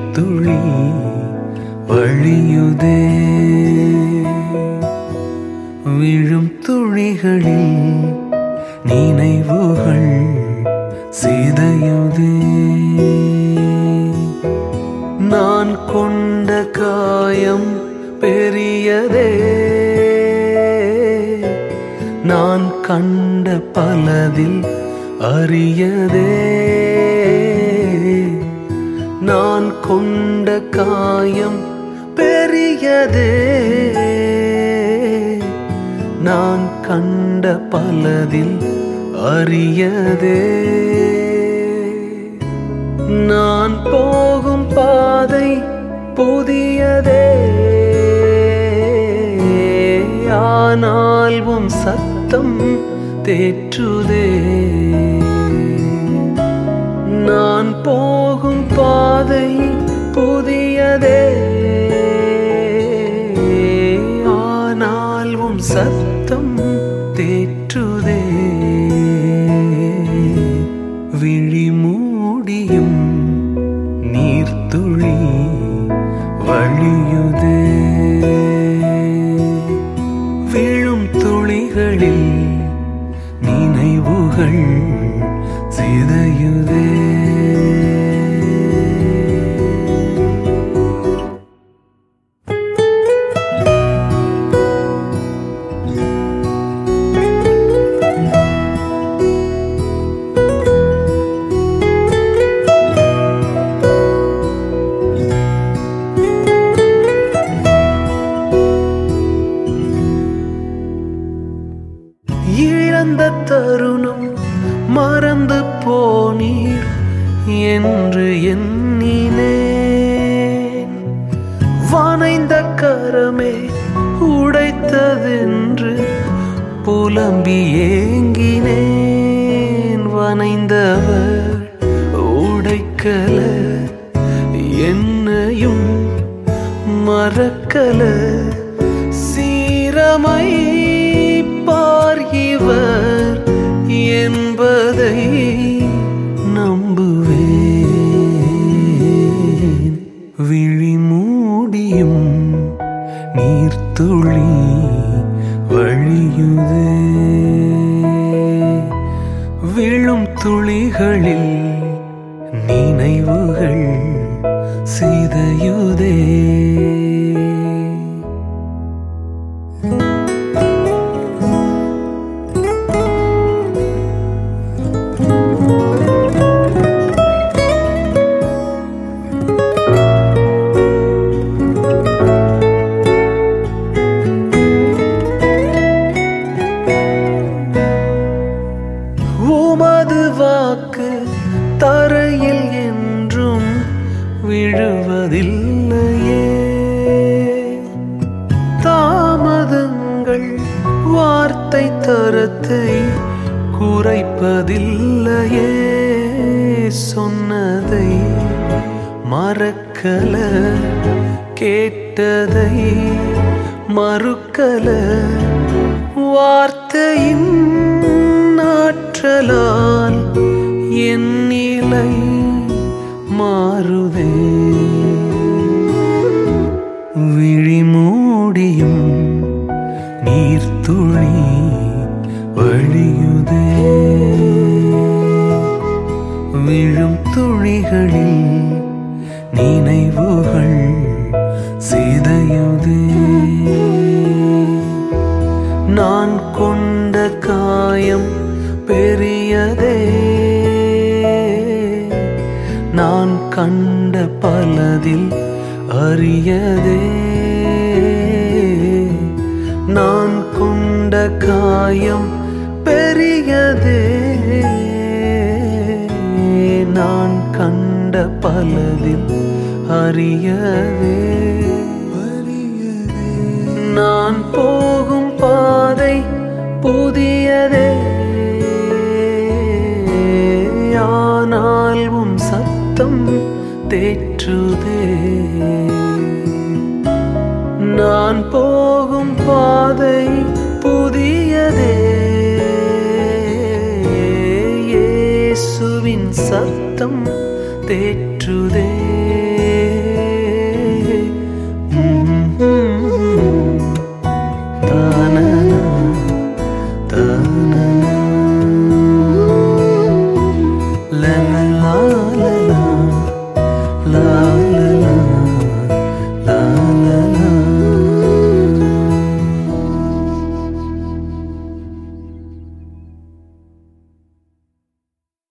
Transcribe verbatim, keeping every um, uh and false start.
நீர்த்துளி வழியுதே. விழும் துளிகளில் நினைவுகள் சிதையுதே. நான் கொண்ட காயம் பெரியதே, நான் கண்ட பலதில் அரியதே. நான் கொண்ட காயம் பெரியதே, நான் கண்ட பலதில் அரியதே. நான் போகும் பாதை புதியதே, ஆனால் உம் சத்தம் தேற்றுதே. நான் போகும் பாதை புதியதே, ஆனால் உம் சத்தம் தேற்றுதே. விழி மூடியும் நீர்த்துளி வழியுதே. விழும் துளிகளில் நினைவுகள் சிதையுதே. இழந்த தருணம் மறந்து போனீர் என்று எண்ணினேன். வனைந்த கரமே உடைத்ததென்று புலம்பி ஏங்கினேன். வனைந்தவர் உடைக்கல, என்னையும் மறக்கல. சீரமை இவர் என்பதை நம்புவேன். விழி மூடியும் நீர்த்துளி வழியுதே. விழும் துளிகளில் நினைவுகள் சிதையுதே. உமது வாக்கு தரையில் என்றும் விழுவதில்லையே. தாமதங்கள் வார்த்தை தரத்தை குறைப்பதில்லையே. சொன்னதை மறக்கல, கேட்டதை மறுக்கல. வார்த்தையின் ஆற்றலால் என் நிலை மாறுதே. விழி மூடியும் நீர்த்துளி வழியுதே. விழும் துளிகளில் நினைவுகள் சிதையுதே. நான் கொண்ட காயம் பெரியதே, நான் கண்ட பலதில் அரியதே. நான் கொண்ட காயம் பெரியதே, நான் கண்ட பலதில் அரியதே. நான் போகும் பாதை புதியதே, ஆனால் உம் சத்தம் தேற்றுதே. நான் போகும் பாதை புதியதே, இயேசுவின் சத்தம் தேற்றுதே.